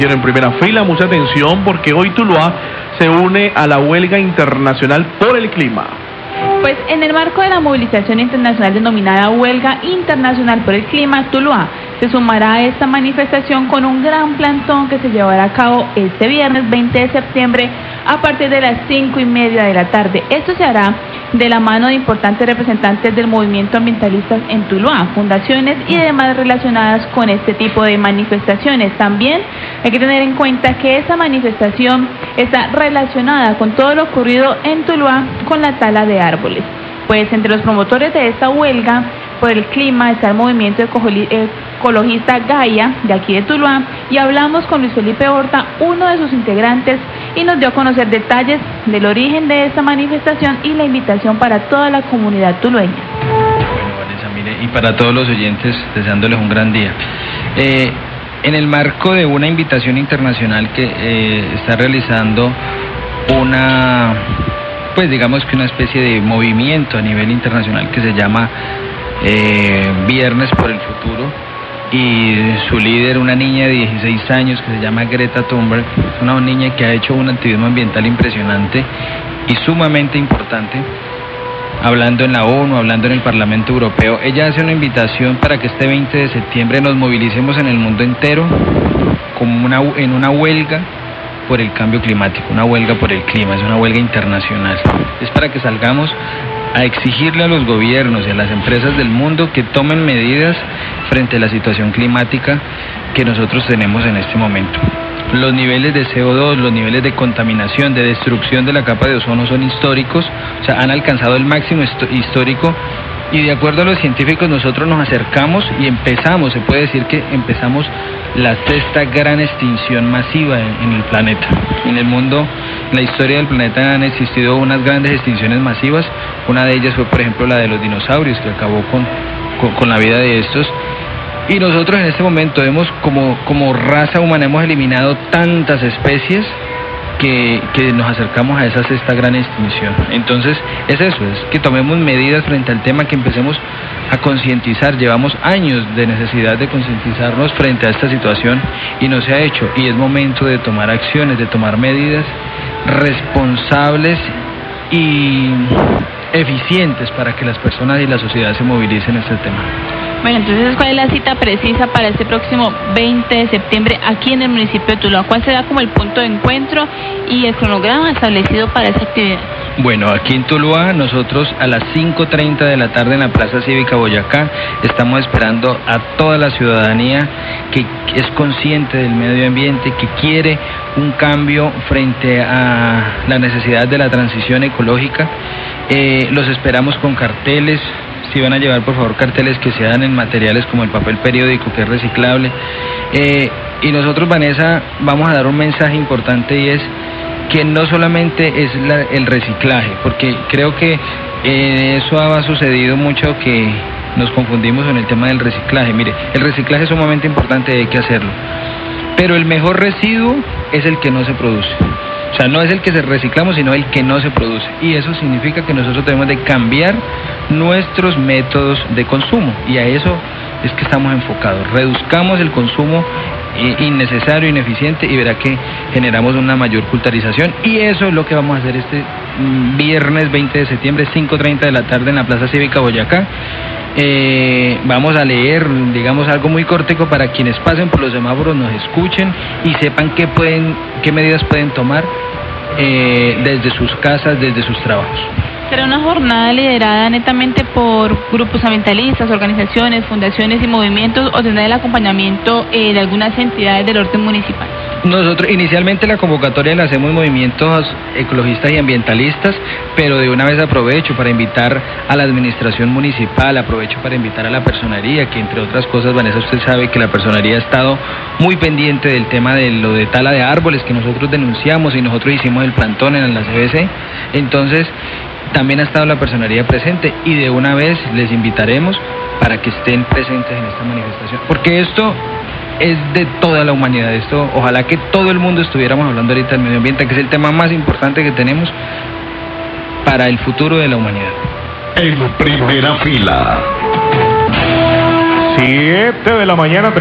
En primera fila, mucha atención porque hoy Tuluá se une a la huelga internacional por el clima. Pues en el marco de la movilización internacional denominada Huelga Internacional por el Clima, Tuluá se sumará a esta manifestación con un gran plantón que se llevará a cabo este viernes 20 de septiembre a partir de las 5:30 de la tarde. Esto se hará de la mano de importantes representantes del movimiento ambientalista en Tuluá, fundaciones y demás relacionadas con este tipo de manifestaciones. También hay que tener en cuenta que esta manifestación está relacionada con todo lo ocurrido en Tuluá con la tala de árboles. Pues entre los promotores de esta huelga por el clima está el movimiento ecologista Gaia de aquí de Tuluá, y hablamos con Luis Felipe Horta, uno de sus integrantes, y nos dio a conocer detalles del origen de esta manifestación y la invitación para toda la comunidad tulueña. Bueno, Vanessa, mire, y para todos los oyentes, deseándoles un gran día. En el marco de una invitación internacional que está realizando pues digamos que una especie de movimiento a nivel internacional que se llama Viernes por el Futuro, y su líder, una niña de 16 años que se llama Greta Thunberg, es una niña que ha hecho un activismo ambiental impresionante y sumamente importante, hablando en la ONU, hablando en el Parlamento Europeo. Ella hace una invitación para que este 20 de septiembre nos movilicemos en el mundo entero como en una huelga por el cambio climático, una huelga por el clima, es una huelga internacional. Es para que salgamos a exigirle a los gobiernos y a las empresas del mundo que tomen medidas frente a la situación climática que nosotros tenemos en este momento. Los niveles de CO2, los niveles de contaminación, de destrucción de la capa de ozono son históricos, o sea, han alcanzado el máximo histórico, y de acuerdo a los científicos nosotros nos acercamos y empezamos, se puede decir que empezamos la sexta gran extinción masiva en el planeta. En el mundo, en la historia del planeta han existido unas grandes extinciones masivas. Una de ellas fue, por ejemplo, la de los dinosaurios, que acabó con la vida de estos. Y nosotros en este momento como raza humana hemos eliminado tantas especies que nos acercamos a esa sexta gran extinción. Entonces es eso, es que tomemos medidas frente al tema, que empecemos a concientizar. Llevamos años de necesidad de concientizarnos frente a esta situación y no se ha hecho, y es momento de tomar acciones, de tomar medidas responsables y eficientes para que las personas y la sociedad se movilicen en este tema. Bueno, entonces, ¿cuál es la cita precisa para este próximo 20 de septiembre aquí en el municipio de Tuluá? ¿Cuál será como el punto de encuentro y el cronograma establecido para esa actividad? Bueno, aquí en Tuluá nosotros a las 5:30 de la tarde en la Plaza Cívica Boyacá estamos esperando a toda la ciudadanía que es consciente del medio ambiente, que quiere un cambio frente a la necesidad de la transición ecológica. Los esperamos con carteles. Si van a llevar, por favor, carteles que sean en materiales como el papel periódico, que es reciclable. Y nosotros, Vanessa, vamos a dar un mensaje importante, y es que no solamente es el reciclaje, porque creo que eso ha sucedido mucho, que nos confundimos en el tema del reciclaje. Mire, el reciclaje es sumamente importante y hay que hacerlo, pero el mejor residuo es el que no se produce. O sea, no es el que se reciclamos, sino el que no se produce. Y eso significa que nosotros debemos de cambiar nuestros métodos de consumo. Y a eso es que estamos enfocados. Reduzcamos el consumo innecesario, ineficiente, y verá que generamos una mayor culturalización. Y eso es lo que vamos a hacer este viernes 20 de septiembre, 5:30 de la tarde en la Plaza Cívica Boyacá. Vamos a leer, digamos, algo muy cortico para quienes pasen por los semáforos, nos escuchen y sepan qué medidas pueden tomar desde sus casas, desde sus trabajos. ¿Será una jornada liderada netamente por grupos ambientalistas, organizaciones, fundaciones y movimientos, o tendrá el acompañamiento de algunas entidades del orden municipal? Nosotros inicialmente la convocatoria la hacemos movimientos ecologistas y ambientalistas, pero de una vez aprovecho para invitar a la administración municipal, aprovecho para invitar a la personería, que entre otras cosas, Vanessa, usted sabe que la personería ha estado muy pendiente del tema de lo de tala de árboles que nosotros denunciamos, y nosotros hicimos el plantón en la CBC. Entonces también ha estado la personería presente, y de una vez les invitaremos para que estén presentes en esta manifestación, porque esto es de toda la humanidad. Esto, ojalá que todo el mundo estuviéramos hablando ahorita del medio ambiente, que es el tema más importante que tenemos para el futuro de la humanidad. En primera fila. 7 de la mañana.